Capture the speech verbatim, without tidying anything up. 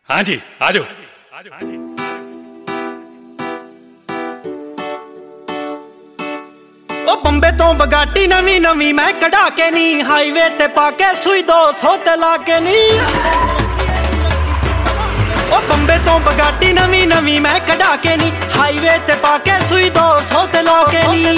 हाँ जी आ जाओ। ਉਹ ਬੰਬੇ ਤੋਂ ਬਗਾਟੀ ਨਵੀਂ ਨਵੀਂ ਮੈਂ ਕਢਾ ਕੇ ਨੀ ਹਾਈਵੇ ਤੇ ਪਾ ਕੇ ਸੂਈ ਦੋ ਸੌ ਤੇ ਲਾ ਕੇ ਨੀ। ਉਹ ਬੰਬੇ ਤੋਂ ਬਗਾਟੀ ਨਵੀਂ ਨਵੀਂ ਮੈਂ ਕਢਾ ਕੇ ਨੀ ਹਾਈਵੇ ਤੇ ਪਾ ਕੇ ਸੂਈ ਦੋ ਸੌ ਤੇ ਲਾ ਕੇ ਨੀ।